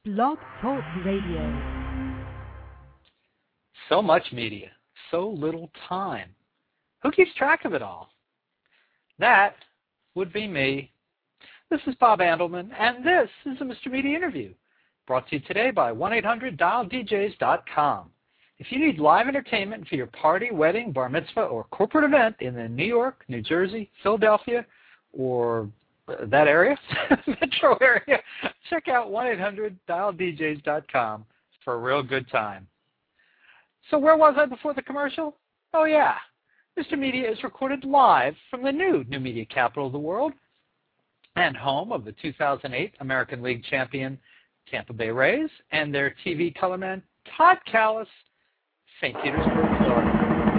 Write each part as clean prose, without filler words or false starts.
Blog Talk Radio. So much media, so little time. Who keeps track of it all? That would be me. This is Bob Andelman, and this is a Mr. Media interview, brought to you today by 1-800-DialDJs.com. If you need live entertainment for your party, wedding, bar mitzvah, or corporate event in the New York, New Jersey, Philadelphia, or that area, metro area, check out 1-800-DialDJs.com for a real good time. So where was I before the commercial? Oh, yeah. Mr. Media is recorded live from the new media capital of the world and home of the 2008 American League champion Tampa Bay Rays and their TV colorman Todd Kalas, St. Petersburg, Florida.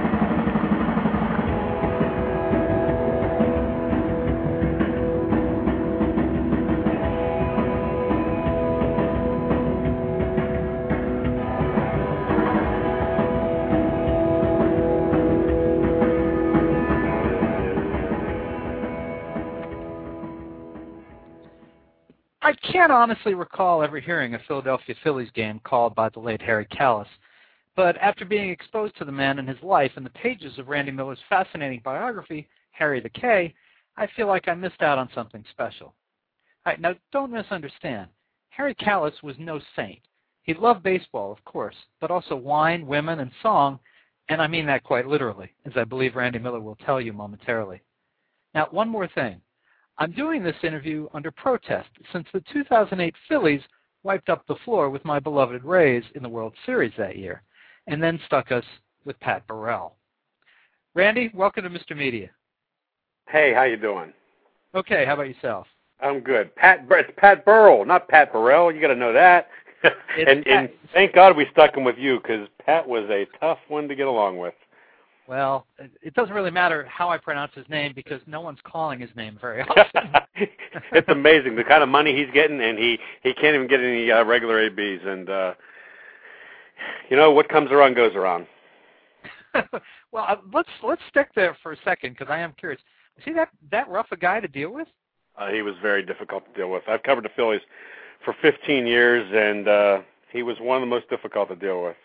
I can't honestly recall ever hearing a Philadelphia Phillies game called by the late Harry Kalas, but after being exposed to the man and his life in the pages of Randy Miller's fascinating biography, Harry the K, I feel like I missed out on something special. All right, now, don't misunderstand. Harry Kalas was no saint. He loved baseball, of course, but also wine, women, and song, and I mean that quite literally, as I believe Randy Miller will tell you momentarily. Now, one more thing. I'm doing this interview under protest since the 2008 Phillies wiped up the floor with my beloved Rays in the World Series that year, and then stuck us with Pat Burrell. Randy, welcome to Mr. Media. Hey, how you doing? Okay, how about yourself? I'm good. It's Pat Burrell, not Pat Burrell. You got to know that. and thank God we stuck him with you, because Pat was a tough one to get along with. Well, it doesn't really matter how I pronounce his name because no one's calling his name very often. It's amazing the kind of money he's getting, and he can't even get any regular ABs. And you know, what comes around goes around. Well, let's stick there for a second because I am curious. Is he that rough a guy to deal with? He was very difficult to deal with. I've covered the Phillies for 15 years, and he was one of the most difficult to deal with.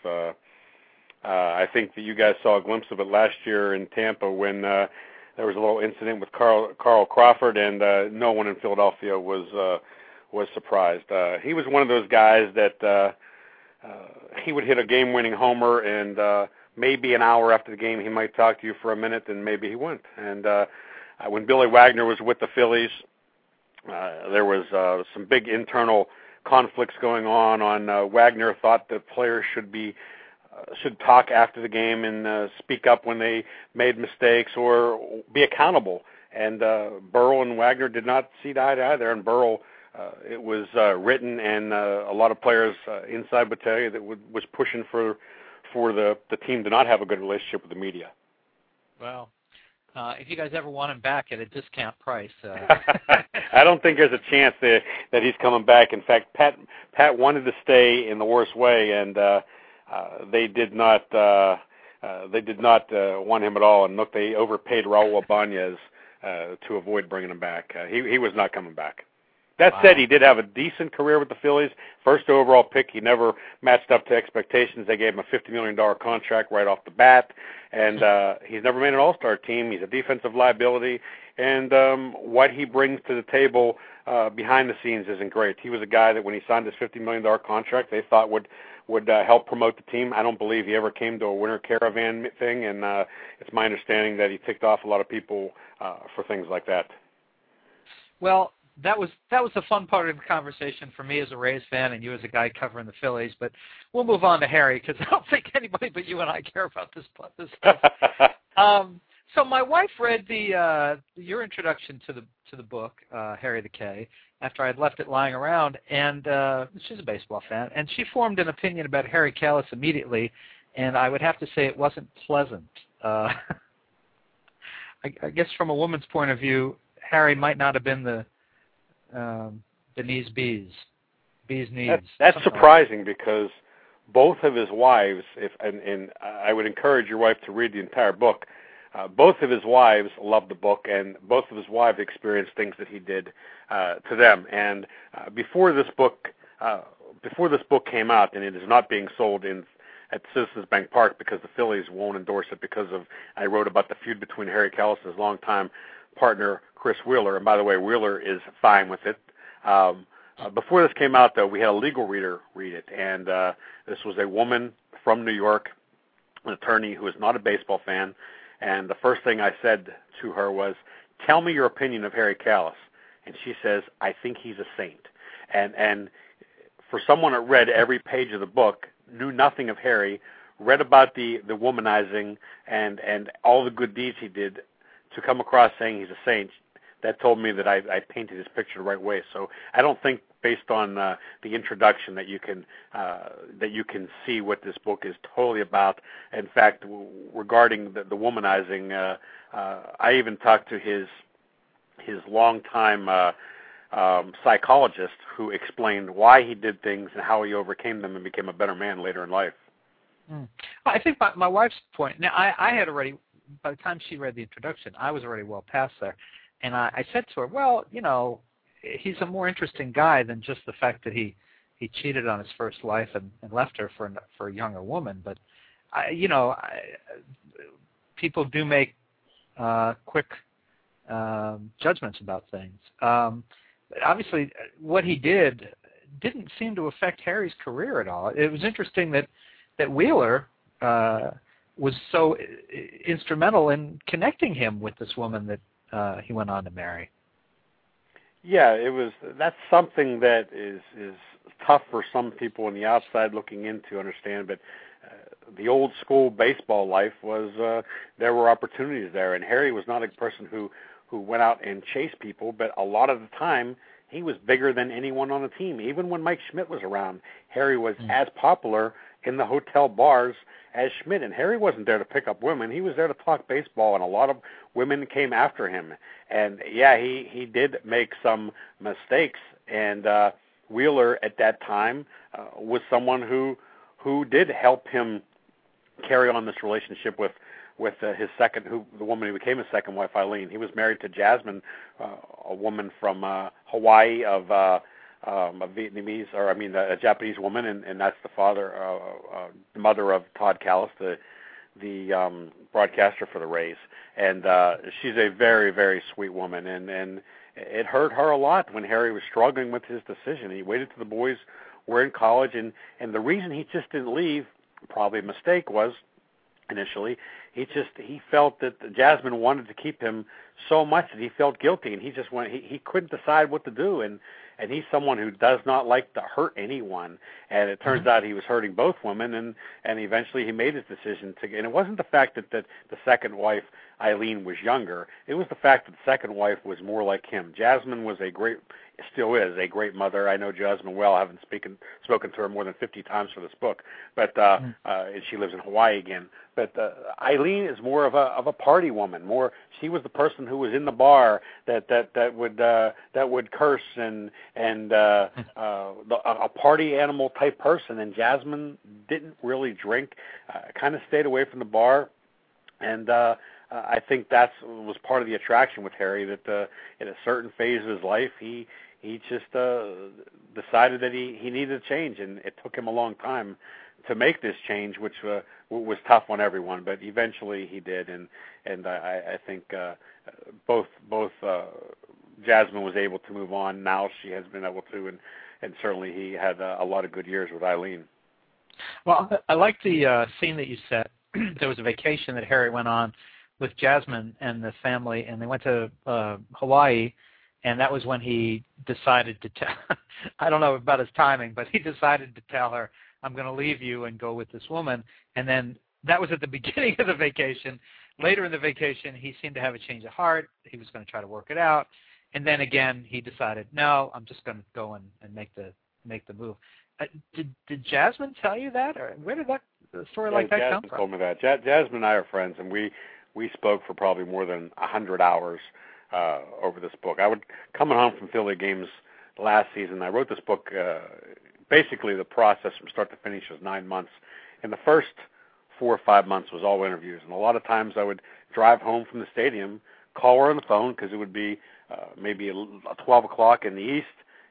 I think that you guys saw a glimpse of it last year in Tampa when there was a little incident with Carl Crawford, and no one in Philadelphia was surprised. He was one of those guys that he would hit a game-winning homer, and maybe an hour after the game he might talk to you for a minute, and maybe he wouldn't. And when Billy Wagner was with the Phillies, there was some big internal conflicts going on. Wagner thought that players should talk after the game and speak up when they made mistakes or be accountable. And Burrell and Wagner did not see eye to eye there. And Burrell, it was written, and a lot of players inside would tell you that was pushing for the team to not have a good relationship with the media. Well, if you guys ever want him back at a discount price. I don't think there's a chance that he's coming back. In fact, Pat wanted to stay in the worst way, and they did not want him at all, and look, they overpaid Raul Ibanez to avoid bringing him back. He was not coming back. That said, he did have a decent career with the Phillies. First overall pick, he never matched up to expectations. They gave him a $50 million contract right off the bat, and he's never made an all-star team. He's a defensive liability, and what he brings to the table behind the scenes isn't great. He was a guy that when he signed his $50 million contract, they thought would help promote the team. I don't believe he ever came to a winter caravan thing, and it's my understanding that he ticked off a lot of people for things like that. Well, that was the fun part of the conversation for me as a Rays fan and you as a guy covering the Phillies, but we'll move on to Harry because I don't think anybody but you and I care about this stuff. So my wife read your introduction to the book, Harry the K, after I had left it lying around, and she's a baseball fan, and she formed an opinion about Harry Kalas immediately, and I would have to say it wasn't pleasant. I guess from a woman's point of view, Harry might not have been the bee's knees. That's surprising because both of his wives, and I would encourage your wife to read the entire book. Both of his wives loved the book, and both of his wives experienced things that he did to them. And before this book before this book came out, and it is not being sold at Citizens Bank Park because the Phillies won't endorse it because of, I wrote about the feud between Harry Kalas's longtime partner, Chris Wheeler, and by the way, Wheeler is fine with it. Before this came out, though, we had a legal reader read it, and this was a woman from New York, an attorney who is not a baseball fan, and the first thing I said to her was, "Tell me your opinion of Harry Kalas." And she says, "I think he's a saint." And for someone that read every page of the book, knew nothing of Harry, read about the womanizing and all the good deeds he did, to come across saying he's a saint, that told me that I painted his picture the right way. So I don't think, based on the introduction, that you can see what this book is totally about. In fact, regarding the womanizing, I even talked to his longtime psychologist, who explained why he did things and how he overcame them and became a better man later in life. I think my wife's point. Now, I had already, by the time she read the introduction, I was already well past there. And I said to her, well, he's a more interesting guy than just the fact that he cheated on his first wife and left her for a younger woman. But, people do make quick judgments about things. Obviously, what he did didn't seem to affect Harry's career at all. It was interesting that Wheeler was so instrumental in connecting him with this woman that he went on to marry. Yeah, that's something that is tough for some people on the outside looking in to understand, but the old school baseball life was, there were opportunities there, and Harry was not a person who went out and chased people, but a lot of the time he was bigger than anyone on the team. Even when Mike Schmidt was around, Harry was as popular in the hotel bars as Schmidt, and Harry wasn't there to pick up women. He was there to talk baseball, and a lot of women came after him. And yeah, he did make some mistakes, and Wheeler at that time was someone who did help him carry on this relationship with his the woman who became his second wife, Eileen. He was married to Jasmine, a woman from Hawaii of a Japanese woman, and that's the mother of Todd Kalas, the broadcaster for the Rays. And she's a very, very sweet woman, and it hurt her a lot when Harry was struggling with his decision. He waited till the boys were in college, and the reason he just didn't leave, probably a mistake, was initially he felt that Jasmine wanted to keep him so much that he felt guilty, and he couldn't decide what to do, and he's someone who does not like to hurt anyone, and it turns out he was hurting both women, and eventually he made his decision and it wasn't the fact that the second wife, Eileen, was younger. It was the fact that the second wife was more like him. Jasmine was still is a great mother. I know Jasmine well. I haven't spoken to her more than 50 times for this book, but and she lives in Hawaii again. But Eileen is more of a party woman. She was the person who was in the bar that would curse and a party animal type person. And Jasmine didn't really drink, kind of stayed away from the bar, and I think that was part of the attraction with Harry. That in a certain phase of his life, he just decided that he needed a change, and it took him a long time to make this change, which was tough on everyone, but eventually he did, and I think both Jasmine was able to move on. Now she has been able to, and certainly he had a lot of good years with Eileen. Well, I like the scene that you set. There was a vacation that Harry went on with Jasmine and the family, and they went to Hawaii, and that was when he decided to tell, I don't know about his timing, but he decided to tell her, I'm going to leave you and go with this woman. And then that was at the beginning of the vacation. Later in the vacation, he seemed to have a change of heart. He was going to try to work it out. And then again, he decided, no, I'm just going to go and make the move. Did Jasmine tell you that? Or where did a story like that come from? Jasmine told me that. Jasmine and I are friends, and we spoke for probably more than 100 hours over this book. I would, coming home from Philly games last season, I wrote this book. Basically, the process from start to finish was 9 months. And the first 4 or 5 months was all interviews. And a lot of times I would drive home from the stadium, call her on the phone, because it would be maybe 12 o'clock in the east,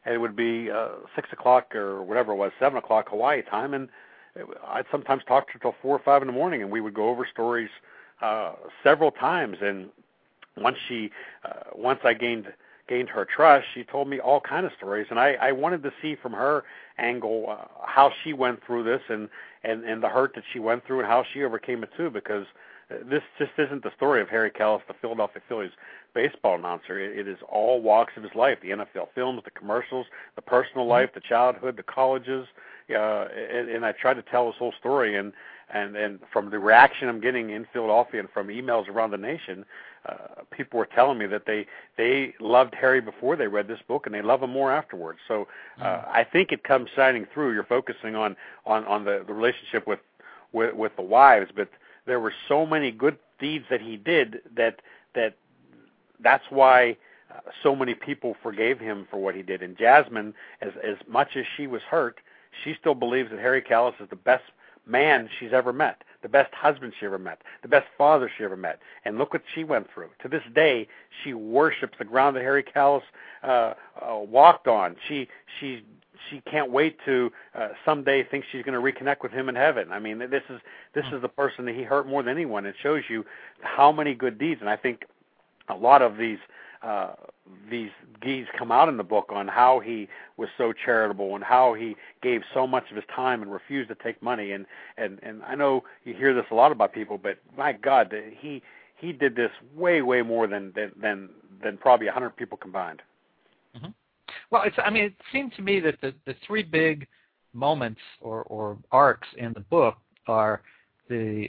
and it would be 6 o'clock or whatever it was, 7 o'clock Hawaii time, and I'd sometimes talk to her till 4 or 5 in the morning, and we would go over stories several times. And once I gained her trust, she told me all kind of stories, and I wanted to see from her angle how she went through this and the hurt that she went through and how she overcame it too, because this just isn't the story of Harry Kalas, the Philadelphia Phillies baseball announcer. It is all walks of his life, the NFL films, the commercials, the personal life, the childhood, the colleges, and I tried to tell his whole story, and from the reaction I'm getting in Philadelphia and from emails around the nation, people were telling me that they loved Harry before they read this book, and they love him more afterwards. So I think it comes shining through. You're focusing on the relationship with the wives, but there were so many good deeds that he did that's why so many people forgave him for what he did. And Jasmine, as much as she was hurt, she still believes that Harry Kalas is the best man she's ever met, the best husband she ever met, the best father she ever met. And look what she went through. To this day, she worships the ground that Harry Kalas walked on. She can't wait to someday think she's going to reconnect with him in heaven. I mean, this is the person that he hurt more than anyone. It shows you how many good deeds. And I think a lot of these deeds come out in the book on how he was so charitable and how he gave so much of his time and refused to take money. And I know you hear this a lot about people, but my God, he did this way more than probably 100 people combined. Mm-hmm. Well, it seemed to me that the three big moments or arcs in the book are the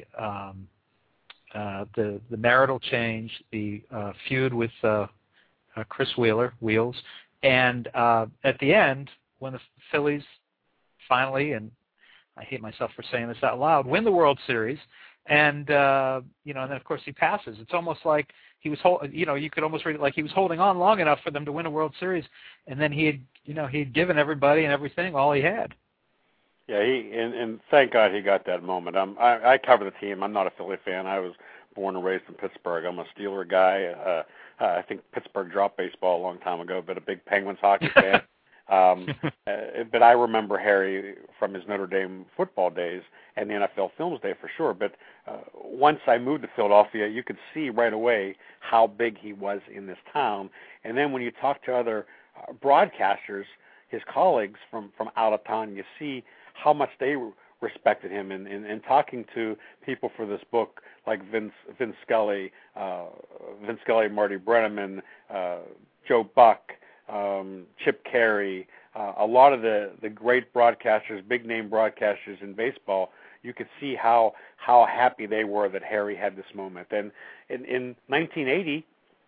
marital change, the feud with Chris Wheels, and at the end, when the Phillies finally, and I hate myself for saying this out loud, win the World Series, and and then of course he passes. It's almost like he was you could almost read it like he was holding on long enough for them to win a World Series, and then he had given everybody and everything all he had. Yeah, and thank God he got that moment. I cover the team. I'm not a Philly fan. I was born and raised in Pittsburgh. I'm a Steeler guy. I think Pittsburgh dropped baseball a long time ago, but a big Penguins hockey fan. But I remember Harry from his Notre Dame football days and the NFL Films Day for sure. But once I moved to Philadelphia, you could see right away how big he was in this town. And then when you talk to other broadcasters, his colleagues from out of town, you see how much they respected him. And talking to people for this book like Vince Scully, Marty Brennaman, Joe Buck, Chip Carey, a lot of the great broadcasters, big name broadcasters in baseball, you could see how happy they were that Harry had this moment. And in 1980,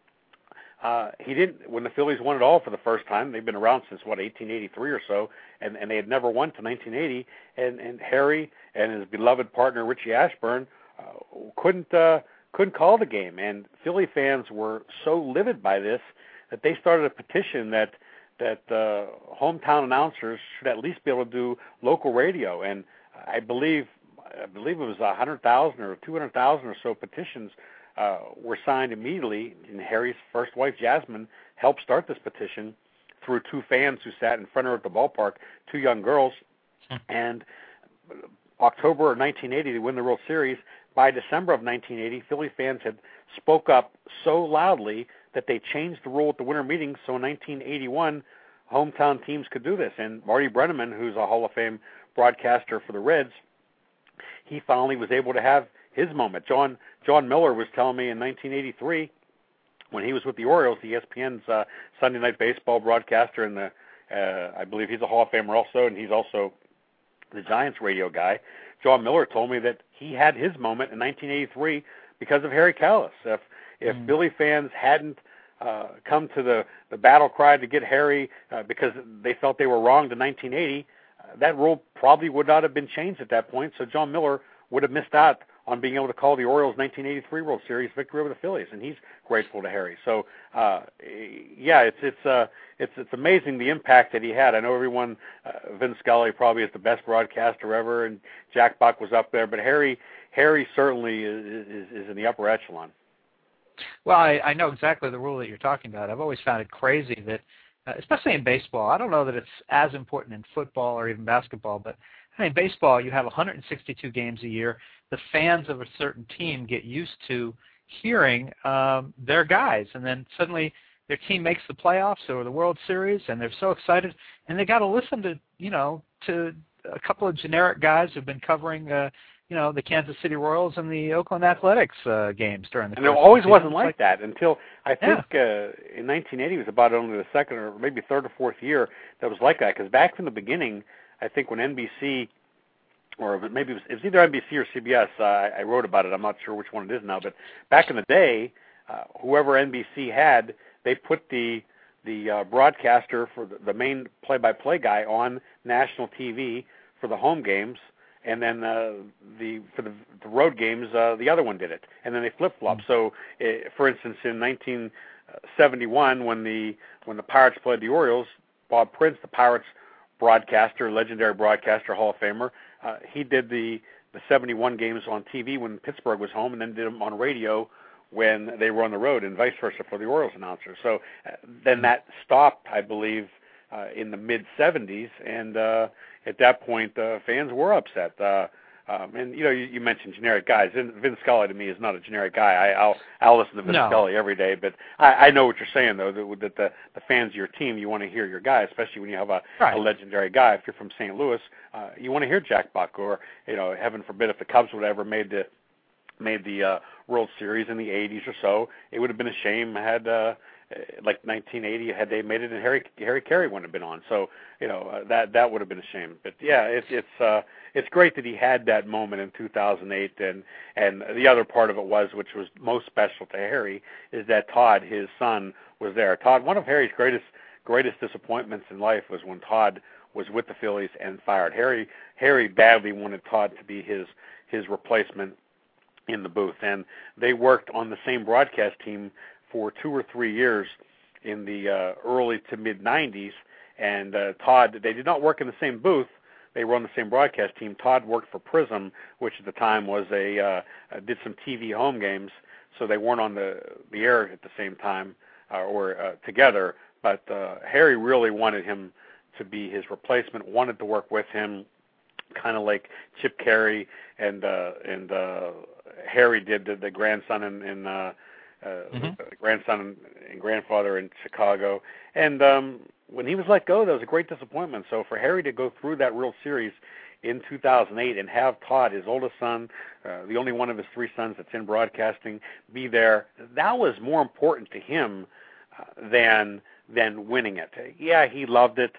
he didn't. When the Phillies won it all for the first time, they've been around since 1883 or so, and they had never won to 1980. And Harry and his beloved partner Richie Ashburn couldn't call the game, and Philly fans were so livid by this that they started a petition that hometown announcers should at least be able to do local radio. And I believe it was 100,000 or 200,000 or so petitions were signed immediately, and Harry's first wife, Jasmine, helped start this petition through two fans who sat in front of her at the ballpark, two young girls. And October of 1980, they win the World Series. By December of 1980, Philly fans had spoke up so loudly that they changed the rule at the winter meetings, so in 1981, hometown teams could do this. And Marty Brennaman, who's a Hall of Fame broadcaster for the Reds, he finally was able to have his moment. John Miller was telling me in 1983, when he was with the Orioles, ESPN's Sunday Night Baseball broadcaster, and I believe he's a Hall of Famer also, and he's also the Giants radio guy. John Miller told me that he had his moment in 1983 because of Harry Kalas. If Philly fans hadn't come to the battle cry to get Harry because they felt they were wronged in 1980, that rule probably would not have been changed at that point. So John Miller would have missed out on being able to call the Orioles' 1983 World Series victory over the Phillies, and he's grateful to Harry. So, it's amazing the impact that he had. I know everyone, Vince Scully probably is the best broadcaster ever, and Jack Buck was up there, but Harry certainly is in the upper echelon. Well, I know exactly the rule that you're talking about. I've always found it crazy that especially in baseball. I don't know that it's as important in football or even basketball, but in baseball you have 162 games a year. The fans of a certain team get used to hearing their guys, and then suddenly their team makes the playoffs or the World Series, and they're so excited, and they got to listen to to a couple of generic guys who've been covering the Kansas City Royals and the Oakland Athletics games during the. And it always wasn't like that until I think in 1980 was about only the second or maybe third or fourth year that was like that. Because back from the beginning, I think when NBC, or maybe it was either NBC or CBS, I wrote about it. I'm not sure which one it is now, but back in the day, whoever NBC had, they put the broadcaster for the main play-by-play guy on national TV for the home games, and then for the road games, the other one did it, and then they flip-flopped. So, for instance, in 1971, when the Pirates played the Orioles, Bob Prince, the Pirates broadcaster, legendary broadcaster, Hall of Famer, he did the 71 games on TV when Pittsburgh was home, and then did them on radio when they were on the road, and vice versa for the Orioles announcers. So then that stopped, I believe, in the mid-'70s, and at that point, fans were upset. And you mentioned generic guys. Vin Scully to me is not a generic guy. I'll listen to Vin Scully every day, but I know what you're saying though. That the fans of your team, you want to hear your guy, especially when you have a legendary guy. If you're from St. Louis, you want to hear Jack Buck, or heaven forbid if the Cubs would ever made the World Series in the 80s or so, it would have been a shame had like 1980 had they made it and Harry Carey wouldn't have been on. So that would have been a shame. But yeah, it's great that he had that moment in 2008. And the other part of it was, which was most special to Harry, is that Todd, his son, was there. Todd, one of Harry's greatest disappointments in life was when Todd was with the Phillies and fired. Harry badly wanted Todd to be his replacement in the booth, and they worked on the same broadcast team for 2 or 3 years in the early to mid 90s. And Todd, they did not work in the same booth. They were on the same broadcast team. Todd worked for Prism, which at the time was did some TV home games, so they weren't on the air at the same time or together. But Harry really wanted him to be his replacement, wanted to work with him, kind of like Chip Carey and Harry did the grandson and grandson and grandfather in Chicago. And when he was let go, that was a great disappointment. So for Harry to go through that World Series in 2008 and have Todd, his oldest son, the only one of his 3 sons that's in broadcasting, be there, that was more important to him than winning it. Yeah, he loved it.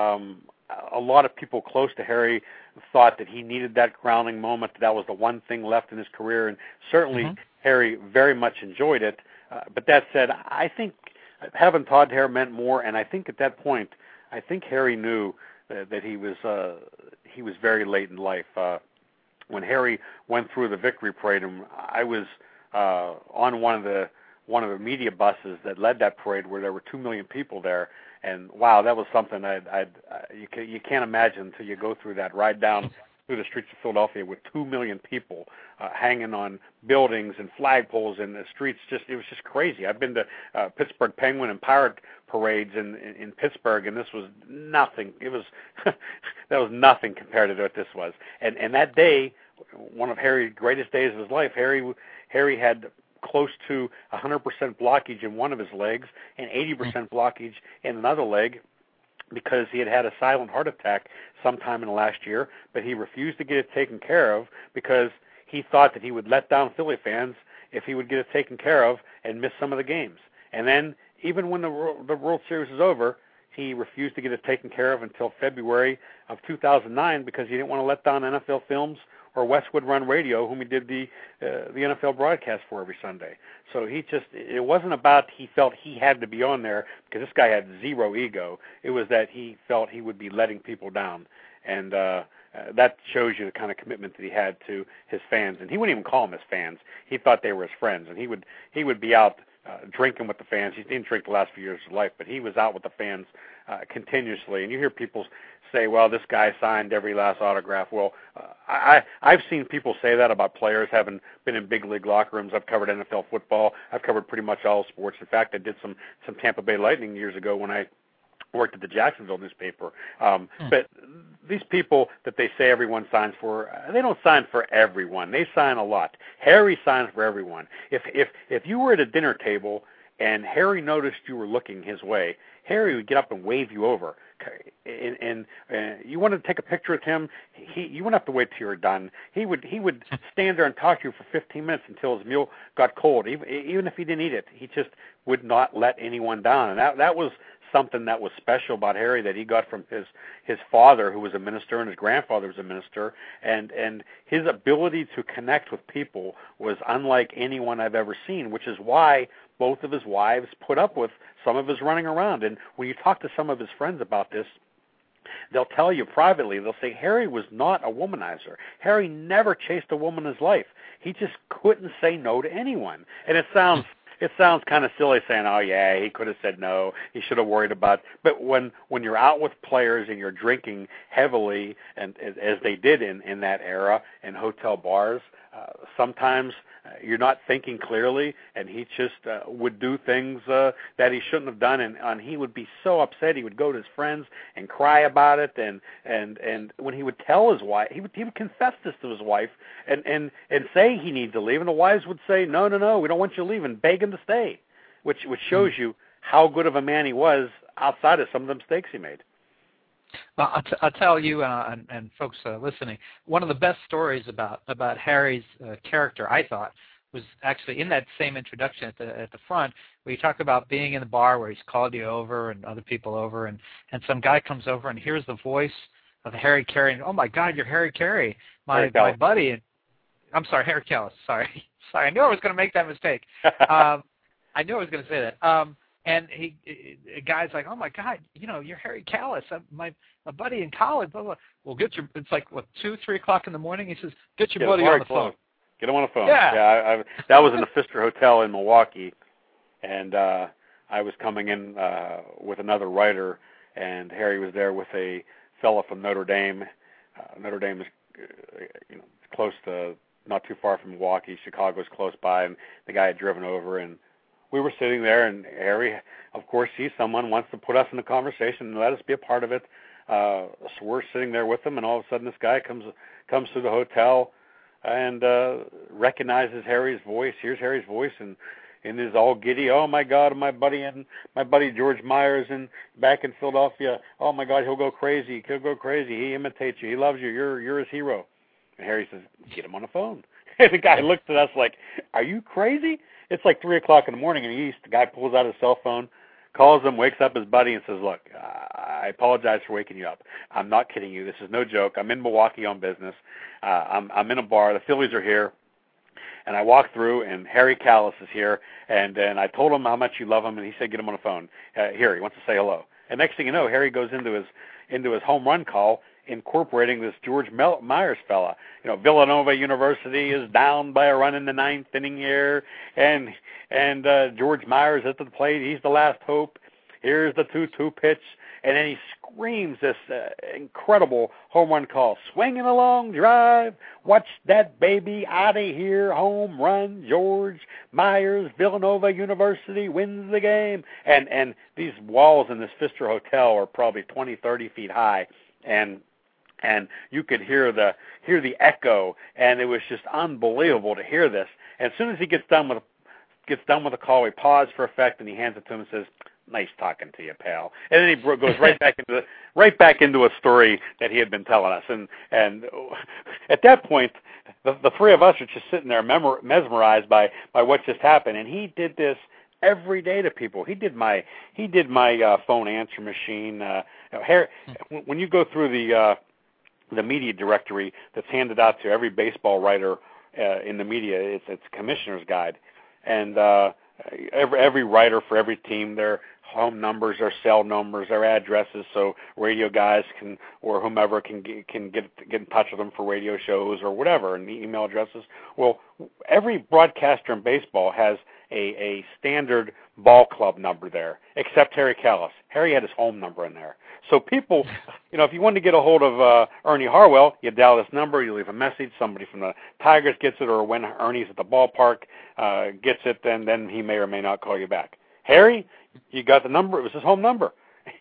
A lot of people close to Harry thought that he needed that crowning moment. That was the one thing left in his career, and certainly Harry very much enjoyed it. But that said, I think having Todd there meant more, and I think at that point, I think Harry knew that he was very late in life. When Harry went through the victory parade, and I was on one of the media buses that led that parade, where there were 2 million people there. And wow, that was something you can't imagine until you go through that ride down through the streets of Philadelphia with 2 million people hanging on buildings and flagpoles in the streets. It was just crazy. I've been to Pittsburgh Penguin and Pirate parades in Pittsburgh, and this was nothing. It was that was nothing compared to what this was. And that day, one of Harry's greatest days of his life, Harry had close to 100% blockage in one of his legs and 80% blockage in another leg, because he had a silent heart attack sometime in the last year, but he refused to get it taken care of because he thought that he would let down Philly fans if he would get it taken care of and miss some of the games. And then even when the World Series was over, he refused to get it taken care of until February of 2009 because he didn't want to let down NFL Films or Westwood Run Radio, whom he did the NFL broadcast for every Sunday. So it wasn't about he felt he had to be on there because this guy had zero ego. It was that he felt he would be letting people down. And that shows you the kind of commitment that he had to his fans. And he wouldn't even call them his fans. He thought they were his friends. And he would be out drinking with the fans. He didn't drink the last few years of his life, but he was out with the fans continuously. And you hear people say, well, this guy signed every last autograph. Well, I've seen people say that about players having been in big league locker rooms. I've covered NFL football. I've covered pretty much all sports. In fact, I did some Tampa Bay Lightning years ago when I worked at the Jacksonville newspaper. But these people that they say everyone signs for, they don't sign for everyone. They sign a lot. Harry signs for everyone. If you were at a dinner table and Harry noticed you were looking his way, Harry would get up and wave you over. And you wanted to take a picture with him, you wouldn't have to wait till you were done. He would stand there and talk to you for 15 minutes until his meal got cold. Even if he didn't eat it, he just would not let anyone down. And that was something that was special about Harry that he got from his father, who was a minister, and his grandfather was a minister, and his ability to connect with people was unlike anyone I've ever seen, which is why both of his wives put up with some of his running around. And when you talk to some of his friends about this, they'll tell you privately, they'll say Harry was not a womanizer. Harry never chased a woman in his life. He just couldn't say no to anyone. And it sounds kind of silly saying, oh, yeah, he could have said no, he should have worried about. But when you're out with players and you're drinking heavily, and as they did in that era in hotel bars, sometimes you're not thinking clearly, and he just would do things that he shouldn't have done, and he would be so upset. He would go to his friends and cry about it, and when he would tell his wife, he would confess this to his wife and say he needs to leave, and the wives would say, no, we don't want you to leave, and beg him to stay, which shows you how good of a man he was outside of some of the mistakes he made. Well, I'll tell you and folks listening, one of the best stories about Harry's character, I thought, was actually in that same introduction at the front, where you talk about being in the bar where he's called you over and other people over, and some guy comes over and hears the voice of Harry Carey, and, oh my God, you're Harry Carey, my buddy. And I'm sorry, Harry Kalas. Sorry, I knew I was going to make that mistake. I knew I was going to say that. And a guy's like, oh my God, you're Harry Kalas, my buddy in college. Blah, blah. Well, it's like, 2, 3 o'clock in the morning. He says, get your buddy on the phone. Get him on the phone. Yeah. That was in the Pfister Hotel in Milwaukee, and I was coming in with another writer, and Harry was there with a fellow from Notre Dame. Notre Dame is close to, not too far from Milwaukee. Chicago's close by, and the guy had driven over, and we were sitting there, and Harry, of course, sees someone, wants to put us in the conversation and let us be a part of it. So we're sitting there with him, and all of a sudden this guy comes through the hotel and recognizes Harry's voice, hears Harry's voice, and is all giddy. Oh my God, my buddy George Myers back in Philadelphia. Oh my God, he'll go crazy. He imitates you. He loves you. You're his hero. And Harry says, get him on the phone. And the guy looks at us like, are you crazy? It's like 3 o'clock in the morning, and the guy pulls out his cell phone, calls him, wakes up his buddy, and says, look, I apologize for waking you up. I'm not kidding you. This is no joke. I'm in Milwaukee on business. I'm in a bar. The Phillies are here. And I walked through, and Harry Kalas is here, and I told him how much you love him, and he said, get him on the phone. Here, he wants to say hello. And next thing you know, Harry goes into his home run call, incorporating this George Myers fella. Villanova University is down by a run in the 9th inning here, and George Myers at the plate. He's the last hope. Here's the 2-2 pitch, and then he screams this incredible home run call. Swinging a long drive, watch that baby out of here, home run, George Myers, Villanova University wins the game. And these walls in this Pfister Hotel are probably 20, 30 feet high, and you could hear the echo, and it was just unbelievable to hear this. And as soon as he gets done with the call, he paused for effect, and he hands it to him and says, nice talking to you, pal. And then he goes right back into a story that he had been telling us. And at that point, the three of us are just sitting there mesmerized by what just happened. And he did this every day to people. He did my phone answer machine. When you go through the media directory that's handed out to every baseball writer in the media, it's commissioner's guide, and every writer for every team, their home numbers, their cell numbers, their addresses, so radio guys or whomever can get in touch with them for radio shows or whatever, and the email addresses. Well, every broadcaster in baseball has a standard ball club number there, except Harry Kalas. Harry had his home number in there. So people, if you wanted to get a hold of Ernie Harwell, you dial this number, you leave a message, somebody from the Tigers gets it, or when Ernie's at the ballpark gets it, then he may or may not call you back. Harry, you got the number. It was his home number.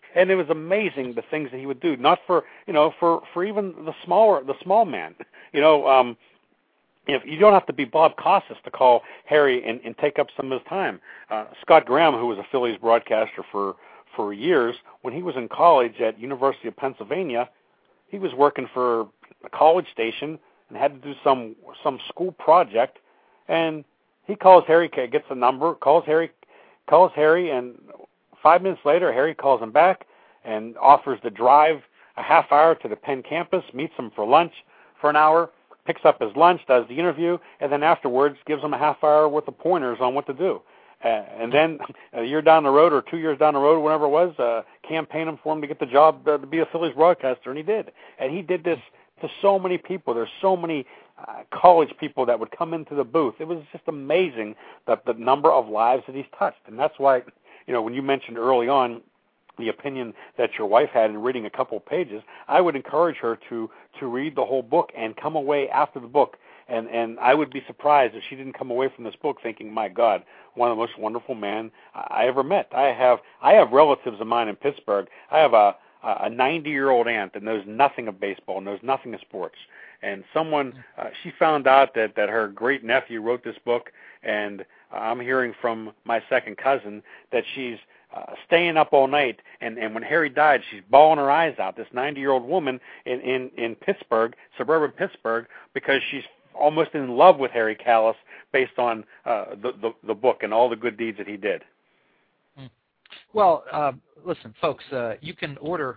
and it was amazing the things that he would do. Not for for even the small man. If you don't have to be Bob Costas to call Harry and take up some of his time. Scott Graham, who was a Phillies broadcaster for years, when he was in college at University of Pennsylvania, he was working for a college station and had to do some school project, and he calls Harry, gets the number, calls Harry, and 5 minutes later, Harry calls him back and offers to drive a half hour to the Penn campus, meets him for lunch for an hour, picks up his lunch, does the interview, and then afterwards gives him a half hour worth of pointers on what to do. And then a year down the road or 2 years down the road, whatever it was, campaign him for him to get the job to be a Phillies broadcaster, and he did. And he did this to so many people. There's so many college people that would come into the booth. It was just amazing that the number of lives that he's touched. And that's why, when you mentioned early on the opinion that your wife had in reading a couple of pages, I would encourage her to read the whole book and come away after the book. And I would be surprised if she didn't come away from this book thinking, my God, one of the most wonderful men I ever met. I have relatives of mine in Pittsburgh. I have a 90-year-old aunt that knows nothing of baseball, knows nothing of sports. And she found out that her great-nephew wrote this book, and I'm hearing from my second cousin that she's staying up all night, and when Harry died, she's bawling her eyes out, this 90-year-old woman in Pittsburgh, suburban Pittsburgh, because she's almost in love with Harry Kalas based on the book and all the good deeds that he did. Well, listen, folks, you can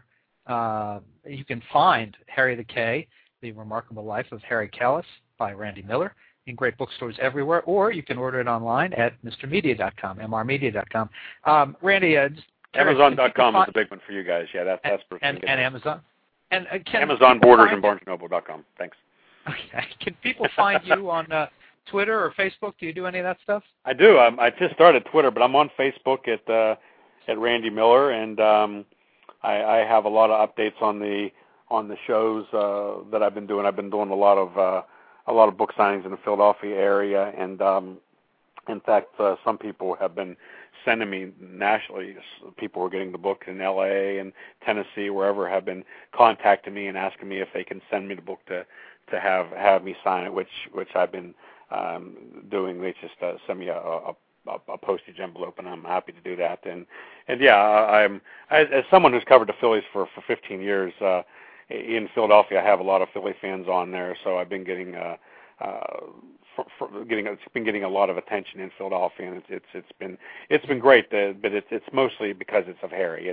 find Harry the K, The Remarkable Life of Harry Kalas by Randy Miller in great bookstores everywhere, or you can order it online at mrmedia.com, mrmedia.com. Randy, Amazon.com is the big one for you guys. Yeah, that's and Amazon. And Amazon, Borders, and BarnesandNoble.com. Thanks. Okay. Can people find you on Twitter or Facebook? Do you do any of that stuff? I do. I just started Twitter, but I'm on Facebook at Randy Miller, and I have a lot of updates on the shows that I've been doing. I've been doing a lot of book signings in the Philadelphia area, and in fact, some people have been sending me nationally. People who are getting the book in L.A. and Tennessee, wherever, have been contacting me and asking me if they can send me the book to have me sign it, which I've been doing. They just send me a postage envelope, and I'm happy to do that. And yeah, I'm as someone who's covered the Phillies for 15 years in Philadelphia. I have a lot of Philly fans on there, so I've been getting getting a lot of attention in Philadelphia, and it's been great. But it's mostly because it's of Harry.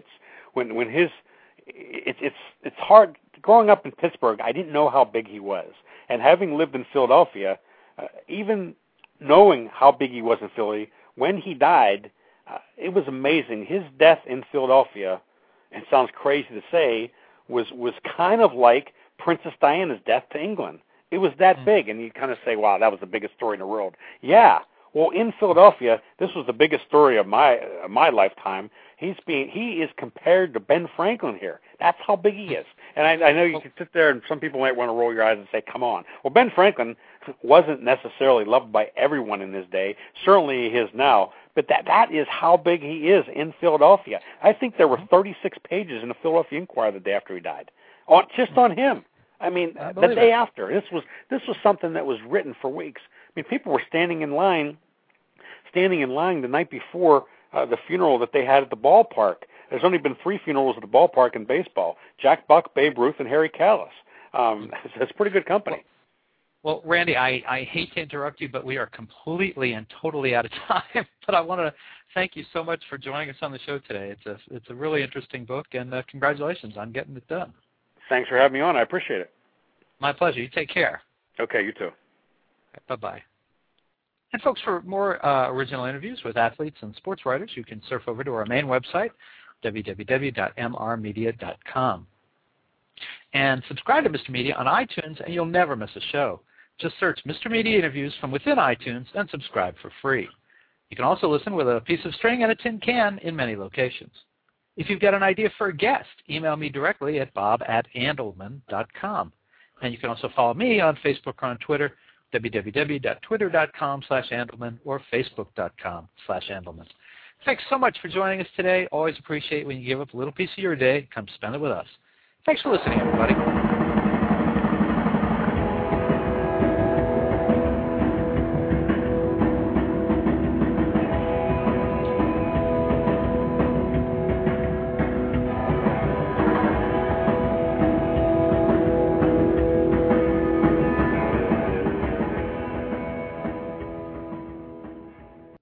It's hard growing up in Pittsburgh. I didn't know how big he was, and having lived in Philadelphia, even knowing how big he was in Philly, when he died, it was amazing. His death in Philadelphia, and it sounds crazy to say, was kind of like Princess Diana's death to England. It was that big, and you kind of say, wow, that was the biggest story in the world. Yeah. Well, in Philadelphia, this was the biggest story of my lifetime. He is compared to Ben Franklin here. That's how big he is. And I know you can sit there, and some people might want to roll your eyes and say, come on. Well, Ben Franklin wasn't necessarily loved by everyone in his day. Certainly he is now. But that is how big he is in Philadelphia. I think there were 36 pages in the Philadelphia Inquirer the day after he died, just on him. I mean, the day after. This was something that was written for weeks. I mean, people were standing in line the night before the funeral that they had at the ballpark. There's only been 3 funerals at the ballpark in baseball: Jack Buck, Babe Ruth, and Harry Kalas. That's pretty good company. Well, Randy, I hate to interrupt you, but we are completely and totally out of time. But I want to thank you so much for joining us on the show today. It's a really interesting book, and congratulations on getting it done. Thanks for having me on. I appreciate it. My pleasure. You take care. Okay, you too. Bye-bye. And folks, for more original interviews with athletes and sports writers, you can surf over to our main website, www.mrmedia.com. And subscribe to Mr. Media on iTunes, and you'll never miss a show. Just search Mr. Media Interviews from within iTunes and subscribe for free. You can also listen with a piece of string and a tin can in many locations. If you've got an idea for a guest, email me directly at bob@andelman.com. And you can also follow me on Facebook or on Twitter, www.twitter.com/Andelman or facebook.com/Andelman. Thanks so much for joining us today. Always appreciate when you give up a little piece of your day. Come spend it with us. Thanks for listening, everybody.